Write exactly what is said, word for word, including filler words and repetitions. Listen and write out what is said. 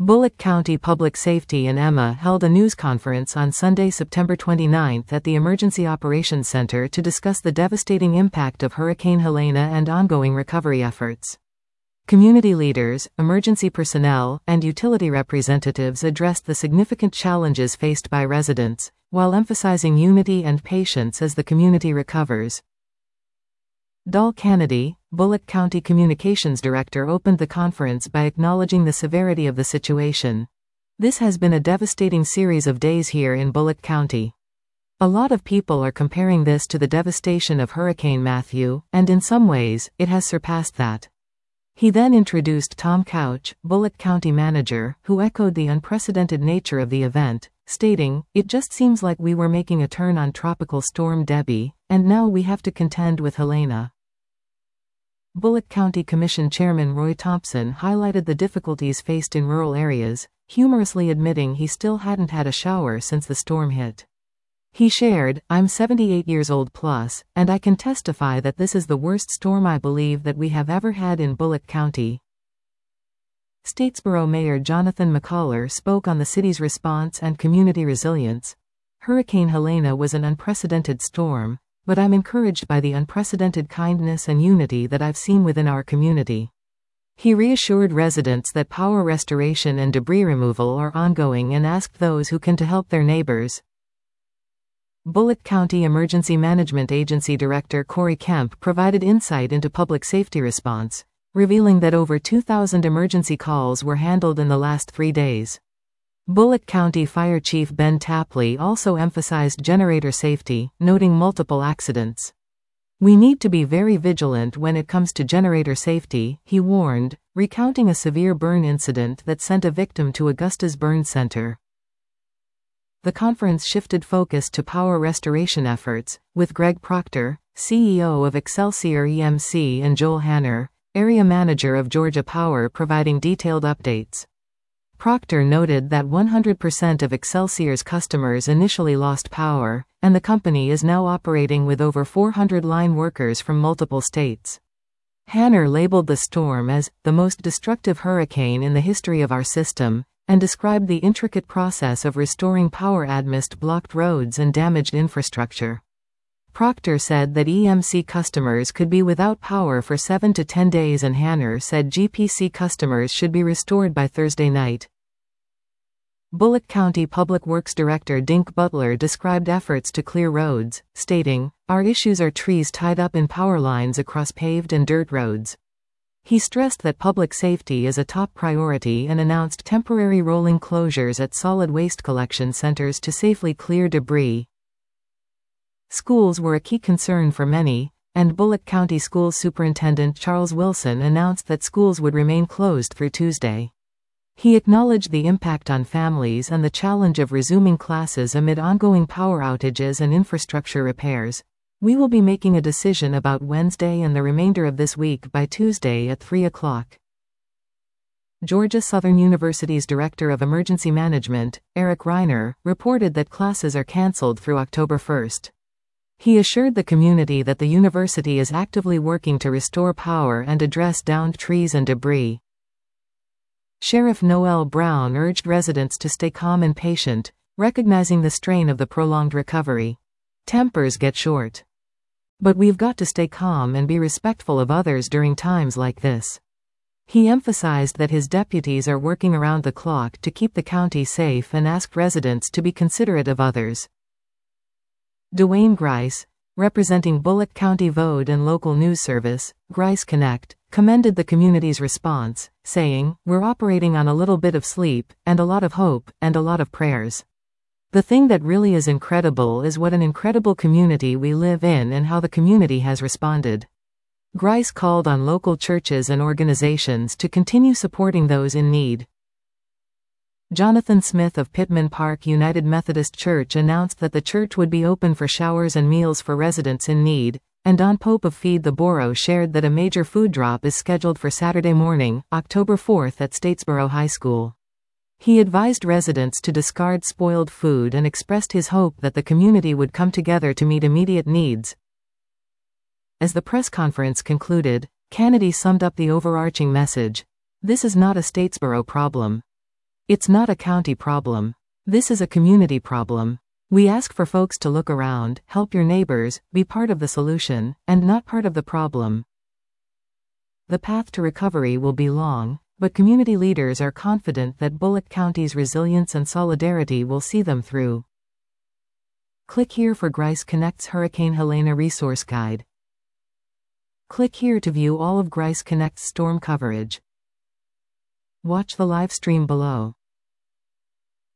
Bullock County Public Safety and E M A held a news conference on Sunday, September twenty-ninth at the Emergency Operations Center to discuss the devastating impact of Hurricane Helene and ongoing recovery efforts. Community leaders, emergency personnel, and utility representatives addressed the significant challenges faced by residents, while emphasizing unity and patience as the community recovers. Dal Kennedy, Bullock County Communications Director, opened the conference by acknowledging the severity of the situation. This has been a devastating series of days here in Bullock County. A lot of people are comparing this to the devastation of Hurricane Matthew, and in some ways, it has surpassed that. He then introduced Tom Couch, Bullock County Manager, who echoed the unprecedented nature of the event, stating, "It just seems like we were making a turn on Tropical Storm Debbie, and now we have to contend with Helene." Bullock County Commission Chairman Roy Thompson highlighted the difficulties faced in rural areas, humorously admitting he still hadn't had a shower since the storm hit. He shared, "I'm seventy-eight years old plus, and I can testify that this is the worst storm I believe that we have ever had in Bullock County." Statesboro Mayor Jonathan McCullough spoke on the city's response and community resilience. "Hurricane Helene was an unprecedented storm, but I'm encouraged by the unprecedented kindness and unity that I've seen within our community." He reassured residents that power restoration and debris removal are ongoing and asked those who can to help their neighbors. Bullock County Emergency Management Agency Director Corey Kemp provided insight into public safety response, revealing that over two thousand emergency calls were handled in the last three days. Bullock County Fire Chief Ben Tapley also emphasized generator safety, noting multiple accidents. "We need to be very vigilant when it comes to generator safety," he warned, recounting a severe burn incident that sent a victim to Augusta's Burn Center. The conference shifted focus to power restoration efforts, with Greg Proctor, C E O of Excelsior E M C, and Joel Hanner, Area Manager of Georgia Power, providing detailed updates. Proctor noted that one hundred percent of Excelsior's customers initially lost power, and the company is now operating with over four hundred line workers from multiple states. Hanner labeled the storm as the most destructive hurricane in the history of our system, and described the intricate process of restoring power amidst blocked roads and damaged infrastructure. Proctor said that E M C customers could be without power for seven to ten days, and Hanner said G P C customers should be restored by Thursday night. Bullock County Public Works Director Dink Butler described efforts to clear roads, stating, "Our issues are trees tied up in power lines across paved and dirt roads." He stressed that public safety is a top priority and announced temporary rolling closures at solid waste collection centers to safely clear debris. Schools were a key concern for many, and Bullock County Schools Superintendent Charles Wilson announced that schools would remain closed through Tuesday. He acknowledged the impact on families and the challenge of resuming classes amid ongoing power outages and infrastructure repairs. "We will be making a decision about Wednesday and the remainder of this week by Tuesday at three o'clock. Georgia Southern University's Director of Emergency Management, Eric Reiner, reported that classes are canceled through October first. He assured the community that the university is actively working to restore power and address downed trees and debris. Sheriff Noel Brown urged residents to stay calm and patient, recognizing the strain of the prolonged recovery. "Tempers get short. But we've got to stay calm and be respectful of others during times like this." He emphasized that his deputies are working around the clock to keep the county safe and asked residents to be considerate of others. Dwayne Grice, representing Bullock County Vode and local news service, Grice Connect, commended the community's response, saying, "We're operating on a little bit of sleep, and a lot of hope, and a lot of prayers. The thing that really is incredible is what an incredible community we live in and how the community has responded." Grice called on local churches and organizations to continue supporting those in need. Jonathan Smith of Pittman Park United Methodist Church announced that the church would be open for showers and meals for residents in need, and Don Pope of Feed the Borough shared that a major food drop is scheduled for Saturday morning, October fourth at Statesboro High School. He advised residents to discard spoiled food and expressed his hope that the community would come together to meet immediate needs. As the press conference concluded, Kennedy summed up the overarching message: "This is not a Statesboro problem. It's not a county problem. This is a community problem. We ask for folks to look around, help your neighbors, be part of the solution, and not part of the problem. The path to recovery will be long, but community leaders are confident that Bullock County's resilience and solidarity will see them through. Click here for Grice Connect's Hurricane Helene Resource Guide. Click here to view all of Grice Connect's storm coverage. Watch the live stream below.